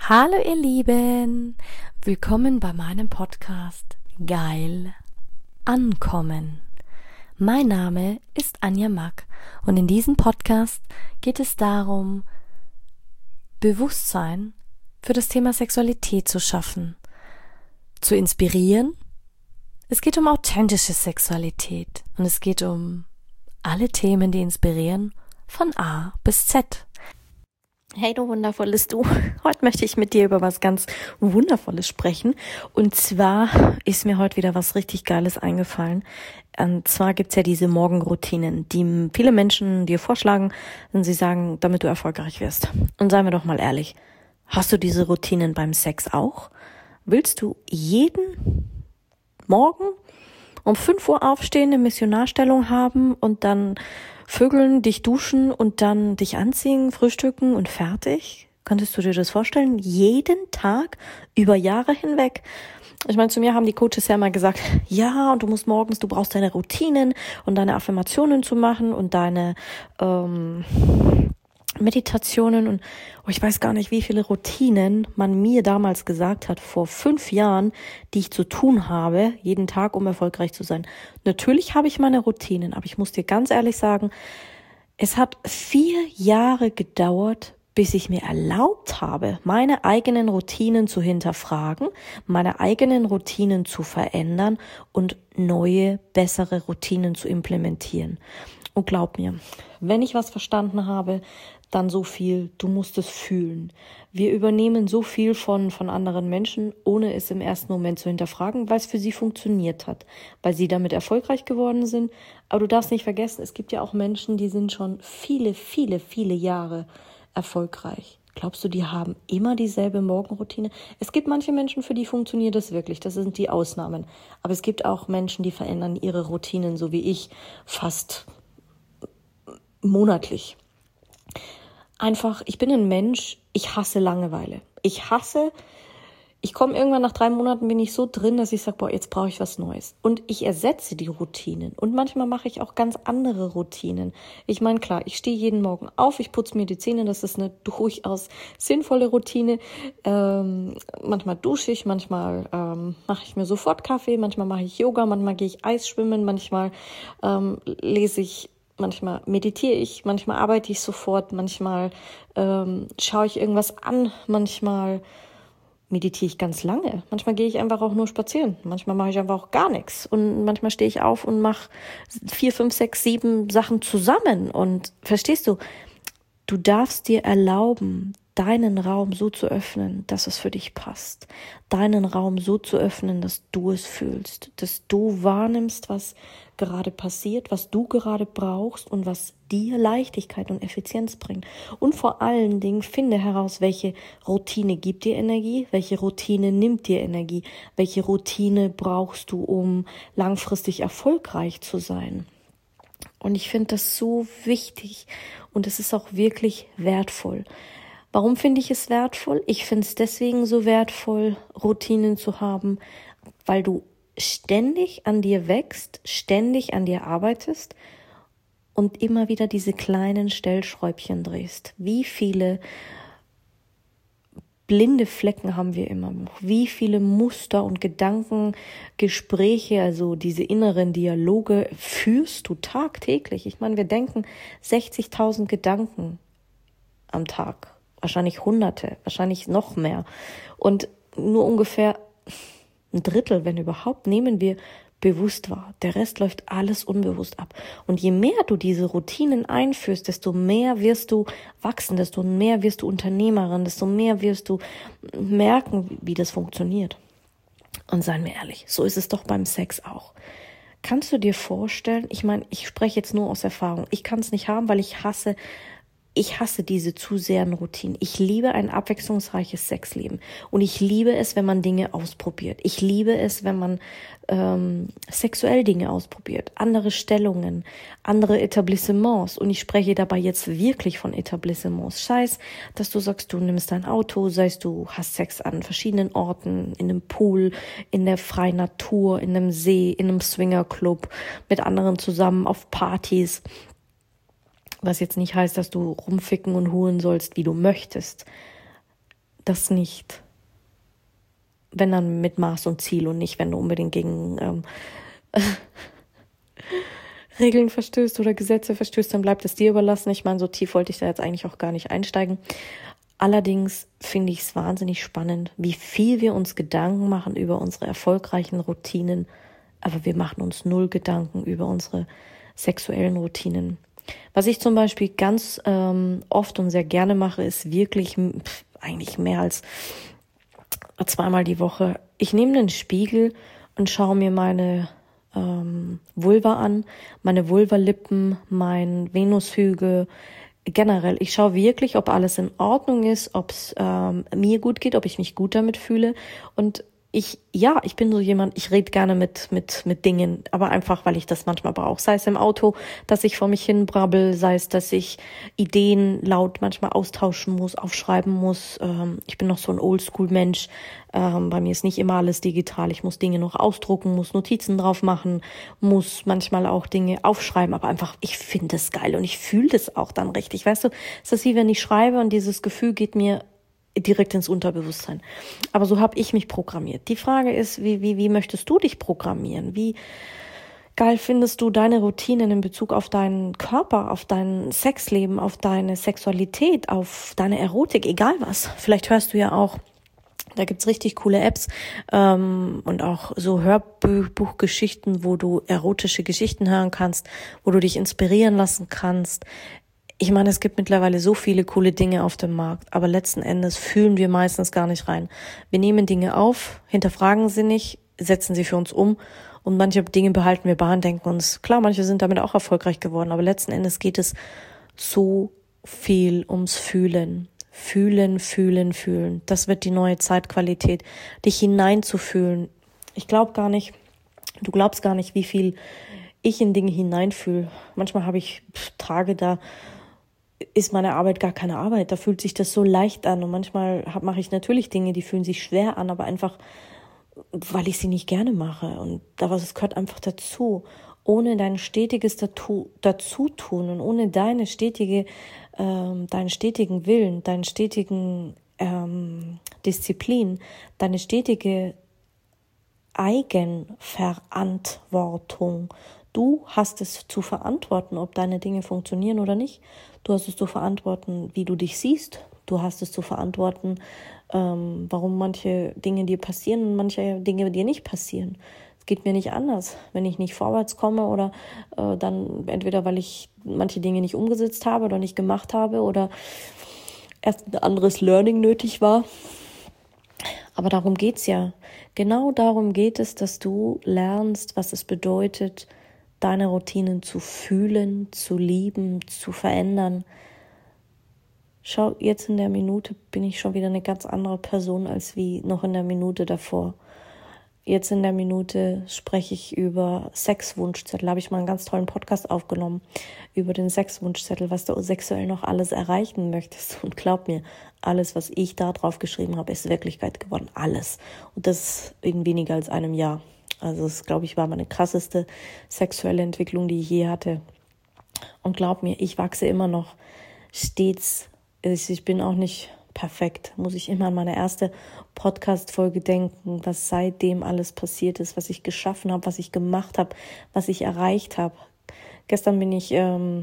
Hallo ihr Lieben, willkommen bei meinem Podcast Geil Ankommen. Mein Name ist Anja Mack und in diesem Podcast geht es darum, Bewusstsein für das Thema Sexualität zu schaffen, zu inspirieren. Es geht um authentische Sexualität und es geht um alle Themen, die inspirieren, von A bis Z. Hey du wundervolles Du, heute möchte ich mit dir über was ganz Wundervolles sprechen und zwar ist mir heute wieder was richtig Geiles eingefallen. Und zwar gibt's ja diese Morgenroutinen, die viele Menschen dir vorschlagen, wenn sie sagen, damit du erfolgreich wirst. Und seien wir doch mal ehrlich, hast du diese Routinen beim Sex auch? Willst du jeden Morgen um 5 Uhr aufstehen, eine Missionarstellung haben und dann vögeln, dich duschen und dann dich anziehen, frühstücken und fertig? Könntest du dir das vorstellen? Jeden Tag, über Jahre hinweg? Ich meine, zu mir haben die Coaches ja immer gesagt, ja, und du musst morgens, du brauchst deine Routinen und deine Affirmationen zu machen und deine Meditationen und ich weiß gar nicht, wie viele Routinen man mir damals gesagt hat, vor 5 Jahren, die ich zu tun habe, jeden Tag, um erfolgreich zu sein. Natürlich habe ich meine Routinen, aber ich muss dir ganz ehrlich sagen, es hat 4 Jahre gedauert, bis ich mir erlaubt habe, meine eigenen Routinen zu hinterfragen, meine eigenen Routinen zu verändern und neue, bessere Routinen zu implementieren. Und glaub mir, wenn ich was verstanden habe, dann so viel, du musst es fühlen. Wir übernehmen so viel von anderen Menschen, ohne es im ersten Moment zu hinterfragen, weil es für sie funktioniert hat, weil sie damit erfolgreich geworden sind. Aber du darfst nicht vergessen, es gibt ja auch Menschen, die sind schon viele, viele, viele Jahre erfolgreich. Glaubst du, die haben immer dieselbe Morgenroutine? Es gibt manche Menschen, für die funktioniert das wirklich. Das sind die Ausnahmen. Aber es gibt auch Menschen, die verändern ihre Routinen, so wie ich, fast monatlich. Einfach, ich bin ein Mensch, ich hasse Langeweile. Ich komme irgendwann nach 3 Monaten, bin ich so drin, dass ich sage, boah, jetzt brauche ich was Neues. Und ich ersetze die Routinen. Und manchmal mache ich auch ganz andere Routinen. Ich meine, klar, ich stehe jeden Morgen auf, ich putze mir die Zähne, das ist eine durchaus sinnvolle Routine. Manchmal dusche ich, manchmal mache ich mir sofort Kaffee, manchmal mache ich Yoga, manchmal gehe ich Eisschwimmen, manchmal lese ich, manchmal meditiere ich, manchmal arbeite ich sofort, manchmal schaue ich irgendwas an, manchmal meditiere ich ganz lange. Manchmal gehe ich einfach auch nur spazieren. Manchmal mache ich einfach auch gar nichts. Und manchmal stehe ich auf und mache 4, 5, 6, 7 Sachen zusammen. Und verstehst du, du darfst dir erlauben, deinen Raum so zu öffnen, dass es für dich passt. Deinen Raum so zu öffnen, dass du es fühlst. Dass du wahrnimmst, was gerade passiert, was du gerade brauchst und was dir Leichtigkeit und Effizienz bringt. Und vor allen Dingen finde heraus, welche Routine gibt dir Energie, welche Routine nimmt dir Energie, welche Routine brauchst du, um langfristig erfolgreich zu sein. Und ich finde das so wichtig und es ist auch wirklich wertvoll. Warum finde ich es wertvoll? Ich finde es deswegen so wertvoll, Routinen zu haben, weil du ständig an dir wächst, ständig an dir arbeitest und immer wieder diese kleinen Stellschräubchen drehst. Wie viele blinde Flecken haben wir immer noch? Wie viele Muster und Gedankengespräche, also diese inneren Dialoge führst du tagtäglich? Ich meine, wir denken 60.000 Gedanken am Tag. Wahrscheinlich Hunderte, wahrscheinlich noch mehr. Und nur ungefähr 1/3, wenn überhaupt, nehmen wir bewusst wahr. Der Rest läuft alles unbewusst ab. Und je mehr du diese Routinen einführst, desto mehr wirst du wachsen, desto mehr wirst du Unternehmerin, desto mehr wirst du merken, wie das funktioniert. Und seien wir ehrlich, so ist es doch beim Sex auch. Kannst du dir vorstellen, ich meine, ich spreche jetzt nur aus Erfahrung, ich kann es nicht haben, weil ich hasse diese zu sehr Routinen. Ich liebe ein abwechslungsreiches Sexleben. Und ich liebe es, wenn man Dinge ausprobiert. Ich liebe es, wenn man sexuell Dinge ausprobiert. Andere Stellungen, andere Etablissements. Und ich spreche dabei jetzt wirklich von Etablissements. Scheiß, dass du sagst, du nimmst dein Auto, sei es du hast Sex an verschiedenen Orten, in einem Pool, in der freien Natur, in einem See, in einem Swingerclub, mit anderen zusammen auf Partys. Was jetzt nicht heißt, dass du rumficken und huren sollst, wie du möchtest. das nicht. Wenn dann mit Maß und Ziel und nicht, wenn du unbedingt gegen Regeln verstößt oder Gesetze verstößt, dann bleibt es dir überlassen. Ich meine, so tief wollte ich da jetzt eigentlich auch gar nicht einsteigen. Allerdings finde ich es wahnsinnig spannend, wie viel wir uns Gedanken machen über unsere erfolgreichen Routinen, aber wir machen uns null Gedanken über unsere sexuellen Routinen. Was ich zum Beispiel ganz oft und sehr gerne mache, ist wirklich eigentlich mehr als 2-mal die Woche. Ich nehme den Spiegel und schaue mir meine Vulva an, meine Vulvalippen, mein Venushügel, generell. Ich schaue wirklich, ob alles in Ordnung ist, ob es mir gut geht, ob ich mich gut damit fühle. Und ich bin so jemand, ich rede gerne mit Dingen, aber einfach, weil ich das manchmal brauche. Sei es im Auto, dass ich vor mich hin brabbel, sei es, dass ich Ideen laut manchmal austauschen muss, aufschreiben muss. Ich bin noch so ein Oldschool-Mensch. Bei mir ist nicht immer alles digital. Ich muss Dinge noch ausdrucken, muss Notizen drauf machen, muss manchmal auch Dinge aufschreiben, aber einfach, ich finde es geil und ich fühle das auch dann richtig. Weißt du, es ist wie wenn ich schreibe und dieses Gefühl geht mir direkt ins Unterbewusstsein. Aber so habe ich mich programmiert. Die Frage ist, wie möchtest du dich programmieren? Wie geil findest du deine Routinen in Bezug auf deinen Körper, auf dein Sexleben, auf deine Sexualität, auf deine Erotik, egal was. Vielleicht hörst du ja auch, da gibt's richtig coole Apps und auch so Hörbuchgeschichten, wo du erotische Geschichten hören kannst, wo du dich inspirieren lassen kannst. Ich meine, es gibt mittlerweile so viele coole Dinge auf dem Markt, aber letzten Endes fühlen wir meistens gar nicht rein. Wir nehmen Dinge auf, hinterfragen sie nicht, setzen sie für uns um und manche Dinge behalten wir bei und denken uns, klar, manche sind damit auch erfolgreich geworden, aber letzten Endes geht es so viel ums Fühlen. Fühlen, fühlen, fühlen. Das wird die neue Zeitqualität, dich hineinzufühlen. Du glaubst gar nicht, wie viel ich in Dinge hineinfühle. Manchmal habe ich Tage, da ist meine Arbeit gar keine Arbeit. Da fühlt sich das so leicht an. Und manchmal mache ich natürlich Dinge, die fühlen sich schwer an, aber einfach, weil ich sie nicht gerne mache. Und es gehört einfach dazu. Ohne dein stetiges Dazutun und ohne deinen stetigen Willen, deinen stetigen Disziplin, deine stetige Eigenverantwortung. Du hast es zu verantworten, ob deine Dinge funktionieren oder nicht. Du hast es zu verantworten, wie du dich siehst. Du hast es zu verantworten, warum manche Dinge dir passieren und manche Dinge dir nicht passieren. Es geht mir nicht anders. Wenn ich nicht vorwärts komme oder dann entweder, weil ich manche Dinge nicht umgesetzt habe oder nicht gemacht habe oder erst ein anderes Learning nötig war. Aber darum geht's ja. Genau darum geht es, dass du lernst, was es bedeutet, deine Routinen zu fühlen, zu lieben, zu verändern. Schau, jetzt in der Minute bin ich schon wieder eine ganz andere Person als wie noch in der Minute davor. Jetzt in der Minute spreche ich über Sexwunschzettel. Da habe ich mal einen ganz tollen Podcast aufgenommen über den Sexwunschzettel, was du sexuell noch alles erreichen möchtest. Und glaub mir, alles, was ich da drauf geschrieben habe, ist Wirklichkeit geworden. Alles. Und das in weniger als einem Jahr. Also das, glaube ich, war meine krasseste sexuelle Entwicklung, die ich je hatte. Und glaub mir, ich wachse immer noch stets. Ich bin auch nicht perfekt. Muss ich immer an meine erste Podcast-Folge denken, was seitdem alles passiert ist, was ich geschaffen habe, was ich gemacht habe, was ich erreicht habe. Gestern bin ich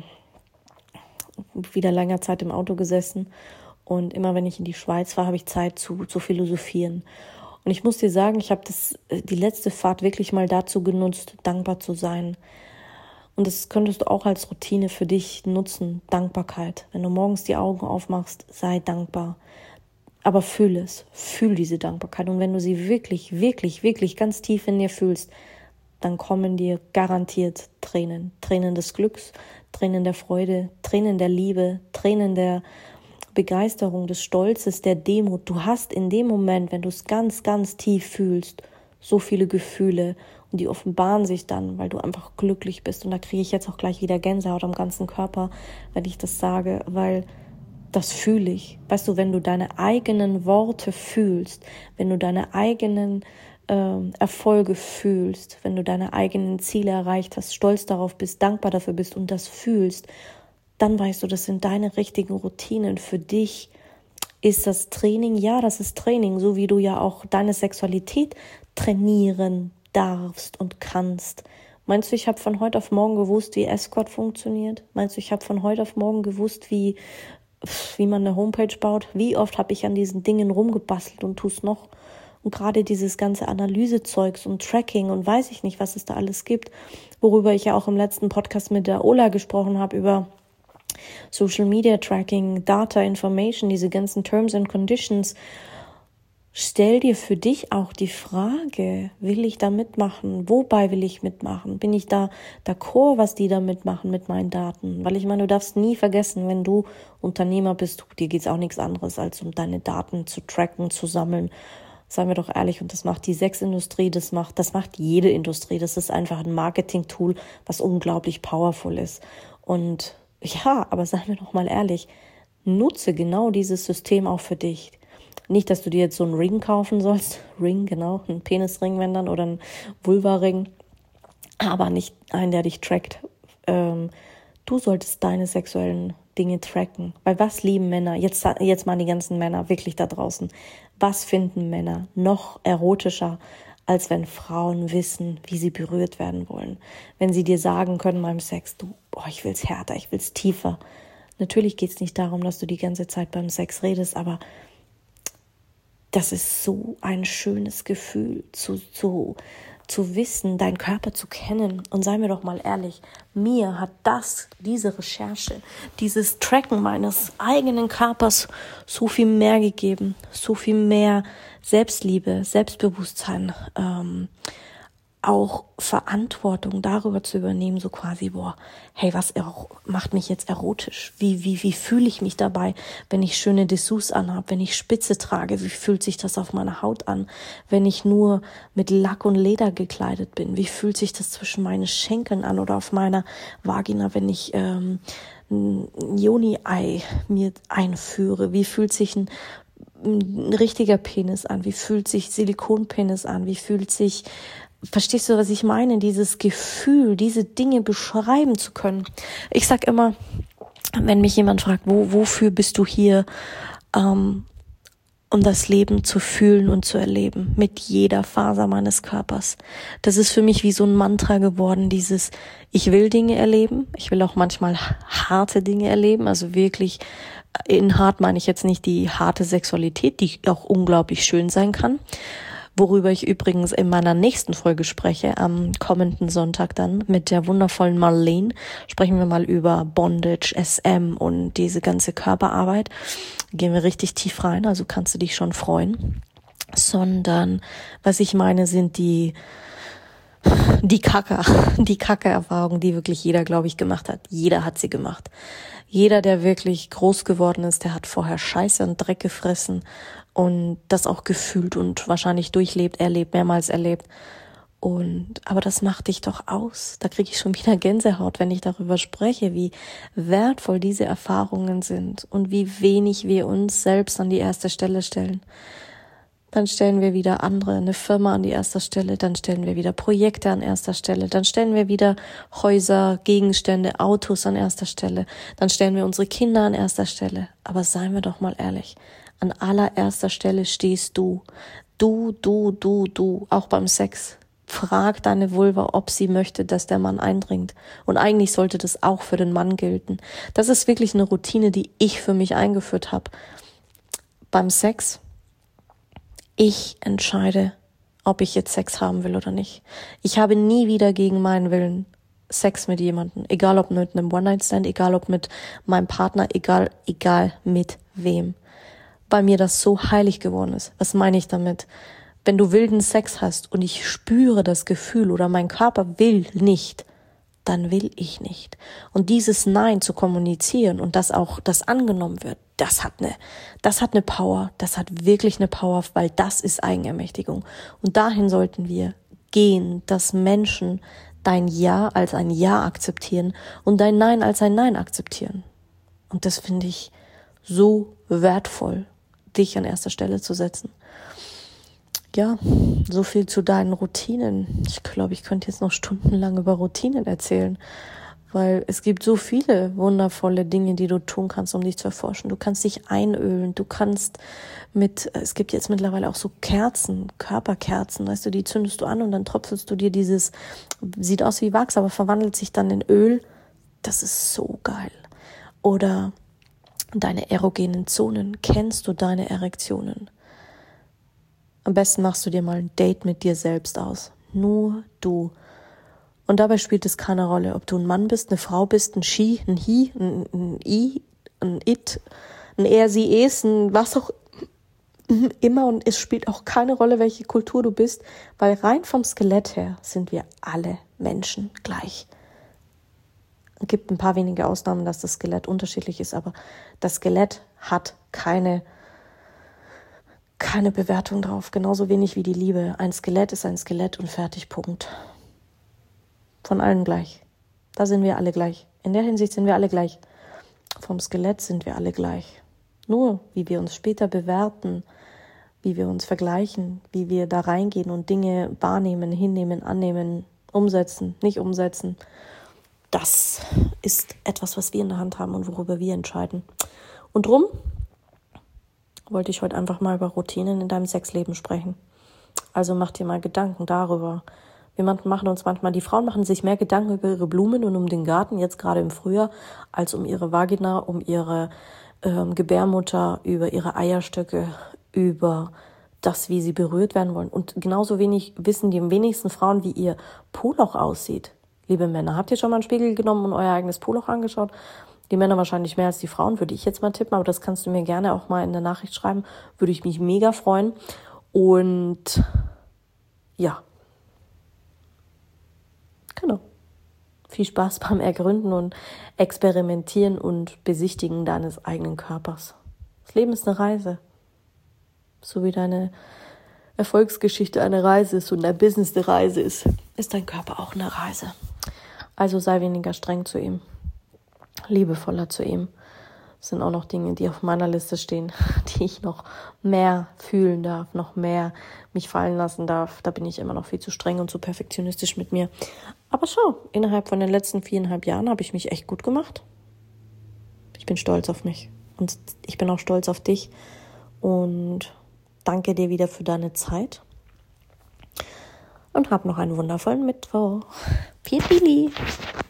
wieder länger Zeit im Auto gesessen und immer wenn ich in die Schweiz war, habe ich Zeit zu philosophieren. Und ich muss dir sagen, ich habe die letzte Fahrt wirklich mal dazu genutzt, dankbar zu sein. Und das könntest du auch als Routine für dich nutzen, Dankbarkeit. Wenn du morgens die Augen aufmachst, sei dankbar. Aber fühl diese Dankbarkeit. Und wenn du sie wirklich, wirklich, wirklich ganz tief in dir fühlst, dann kommen dir garantiert Tränen. Tränen des Glücks, Tränen der Freude, Tränen der Liebe, Tränen der Begeisterung, des Stolzes, der Demut. Du hast in dem Moment, wenn du es ganz, ganz tief fühlst, so viele Gefühle und die offenbaren sich dann, weil du einfach glücklich bist. Und da kriege ich jetzt auch gleich wieder Gänsehaut am ganzen Körper, wenn ich das sage, weil das fühle ich. Weißt du, wenn du deine eigenen Worte fühlst, wenn du deine eigenen Erfolge fühlst, wenn du deine eigenen Ziele erreicht hast, stolz darauf bist, dankbar dafür bist und das fühlst, dann weißt du, das sind deine richtigen Routinen für dich, Ist das Training? Ja, das ist Training, so wie du ja auch deine Sexualität trainieren darfst und kannst. Meinst du, ich habe von heute auf morgen gewusst, wie Escort funktioniert? Meinst du, ich habe von heute auf morgen gewusst, wie man eine Homepage baut? Wie oft habe ich an diesen Dingen rumgebastelt und tue es noch? Und gerade dieses ganze Analysezeugs und Tracking und weiß ich nicht, was es da alles gibt, worüber ich ja auch im letzten Podcast mit der Ola gesprochen habe, über Social Media Tracking, Data Information, diese ganzen Terms and Conditions. Stell dir für dich auch die Frage, will ich da mitmachen? Wobei will ich mitmachen? Bin ich da d'accord, was die da mitmachen mit meinen Daten? Weil ich meine, du darfst nie vergessen, wenn du Unternehmer bist, dir geht's auch nichts anderes, als um deine Daten zu tracken, zu sammeln. Seien wir doch ehrlich, und das macht die Sexindustrie, das macht jede Industrie. Das ist einfach ein Marketing-Tool, was unglaublich powerful ist. Und ja, aber seien wir doch mal ehrlich, nutze genau dieses System auch für dich. Nicht, dass du dir jetzt so einen Ring kaufen sollst. Ring, genau, ein Penisring, wenn dann, oder ein Vulva-Ring. Aber nicht einen, der dich trackt. Du solltest deine sexuellen Dinge tracken. Weil was lieben Männer? Jetzt mal die ganzen Männer wirklich da draußen. Was finden Männer noch erotischer, als wenn Frauen wissen, wie sie berührt werden wollen? Wenn sie dir sagen können beim Sex, ich will's härter, ich will's tiefer. Natürlich geht's nicht darum, dass du die ganze Zeit beim Sex redest, aber das ist so ein schönes Gefühl, zu wissen, deinen Körper zu kennen. Und seien wir doch mal ehrlich, mir hat diese Recherche, dieses Tracken meines eigenen Körpers so viel mehr gegeben, so viel mehr Selbstliebe, Selbstbewusstsein, auch Verantwortung darüber zu übernehmen, so quasi, hey, was macht mich jetzt erotisch? Wie fühle ich mich dabei, wenn ich schöne Dessous anhabe, wenn ich Spitze trage? Wie fühlt sich das auf meiner Haut an, wenn ich nur mit Lack und Leder gekleidet bin? Wie fühlt sich das zwischen meinen Schenkeln an oder auf meiner Vagina, wenn ich ein Yoni-Ei mir einführe? Wie fühlt sich ein richtiger Penis an? Wie fühlt sich Silikonpenis an? Wie fühlt sich... Verstehst du, was ich meine? Dieses Gefühl, diese Dinge beschreiben zu können. Ich sag immer, wenn mich jemand fragt, wofür bist du hier, um das Leben zu fühlen und zu erleben, mit jeder Faser meines Körpers. Das ist für mich wie so ein Mantra geworden, ich will Dinge erleben, ich will auch manchmal harte Dinge erleben, also wirklich, in hart meine ich jetzt nicht die harte Sexualität, die auch unglaublich schön sein kann, worüber ich übrigens in meiner nächsten Folge spreche, am kommenden Sonntag dann mit der wundervollen Marlene. Sprechen wir mal über Bondage, SM und diese ganze Körperarbeit. Gehen wir richtig tief rein, also kannst du dich schon freuen. Sondern, was ich meine, sind die Kacke-Erfahrungen, die wirklich jeder, glaube ich, gemacht hat. Jeder hat sie gemacht. Jeder, der wirklich groß geworden ist, der hat vorher Scheiße und Dreck gefressen und das auch gefühlt und wahrscheinlich mehrmals erlebt. Aber das macht dich doch aus. Da kriege ich schon wieder Gänsehaut, wenn ich darüber spreche, wie wertvoll diese Erfahrungen sind und wie wenig wir uns selbst an die erste Stelle stellen. Dann stellen wir wieder eine Firma an die erste Stelle, dann stellen wir wieder Projekte an erster Stelle, dann stellen wir wieder Häuser, Gegenstände, Autos an erster Stelle, dann stellen wir unsere Kinder an erster Stelle. Aber seien wir doch mal ehrlich, an allererster Stelle stehst du. Du, auch beim Sex. Frag deine Vulva, ob sie möchte, dass der Mann eindringt. Und eigentlich sollte das auch für den Mann gelten. Das ist wirklich eine Routine, die ich für mich eingeführt habe. Beim Sex, ich entscheide, ob ich jetzt Sex haben will oder nicht. Ich habe nie wieder gegen meinen Willen Sex mit jemandem. Egal ob mit einem One-Night-Stand, egal ob mit meinem Partner, egal mit wem. Weil mir das so heilig geworden ist. Was meine ich damit? Wenn du wilden Sex hast und ich spüre das Gefühl oder mein Körper will nicht, dann will ich nicht. Und dieses Nein zu kommunizieren und dass auch das angenommen wird, das hat eine Power, das hat wirklich eine Power, weil das ist Eigenermächtigung. Und dahin sollten wir gehen, dass Menschen dein Ja als ein Ja akzeptieren und dein Nein als ein Nein akzeptieren. Und das finde ich so wertvoll, dich an erster Stelle zu setzen. Ja, so viel zu deinen Routinen. Ich glaube, ich könnte jetzt noch stundenlang über Routinen erzählen. Weil es gibt so viele wundervolle Dinge, die du tun kannst, um dich zu erforschen. Du kannst dich einölen, es gibt jetzt mittlerweile auch so Kerzen, Körperkerzen, weißt du, die zündest du an und dann tropfelst du dir sieht aus wie Wachs, aber verwandelt sich dann in Öl. Das ist so geil. Oder deine erogenen Zonen. Kennst du deine Erektionen? Am besten machst du dir mal ein Date mit dir selbst aus. Nur du. Und dabei spielt es keine Rolle, ob du ein Mann bist, eine Frau bist, ein She, ein He, ein I, ein It, ein Er, Sie, Es, ein was auch immer. Und es spielt auch keine Rolle, welche Kultur du bist, weil rein vom Skelett her sind wir alle Menschen gleich. Es gibt ein paar wenige Ausnahmen, dass das Skelett unterschiedlich ist, aber das Skelett hat keine Bewertung drauf, genauso wenig wie die Liebe. Ein Skelett ist ein Skelett und fertig, Punkt. Von allen gleich. Da sind wir alle gleich. In der Hinsicht sind wir alle gleich. Vom Skelett sind wir alle gleich. Nur, wie wir uns später bewerten, wie wir uns vergleichen, wie wir da reingehen und Dinge wahrnehmen, hinnehmen, annehmen, umsetzen, nicht umsetzen, das ist etwas, was wir in der Hand haben und worüber wir entscheiden. Und drum wollte ich heute einfach mal über Routinen in deinem Sexleben sprechen. Also mach dir mal Gedanken darüber. Die Frauen machen sich mehr Gedanken über ihre Blumen und um den Garten, jetzt gerade im Frühjahr, als um ihre Vagina, um ihre Gebärmutter, über ihre Eierstöcke, über das, wie sie berührt werden wollen. Und genauso wenig wissen die wenigsten Frauen, wie ihr Po-Loch aussieht. Liebe Männer, habt ihr schon mal einen Spiegel genommen und euer eigenes Po-Loch angeschaut? Die Männer wahrscheinlich mehr als die Frauen, würde ich jetzt mal tippen, aber das kannst du mir gerne auch mal in der Nachricht schreiben. Würde ich mich mega freuen. Und ja, genau. Viel Spaß beim Ergründen und Experimentieren und Besichtigen deines eigenen Körpers. Das Leben ist eine Reise. So wie deine Erfolgsgeschichte eine Reise ist und dein Business eine Reise ist dein Körper auch eine Reise. Also sei weniger streng zu ihm, liebevoller zu ihm. Das sind auch noch Dinge, die auf meiner Liste stehen, die ich noch mehr fühlen darf, noch mehr mich fallen lassen darf. Da bin ich immer noch viel zu streng und zu perfektionistisch mit mir. Aber schau, innerhalb von den letzten 4,5 Jahren habe ich mich echt gut gemacht. Ich bin stolz auf mich und ich bin auch stolz auf dich und danke dir wieder für deine Zeit und hab noch einen wundervollen Mittwoch. Pili.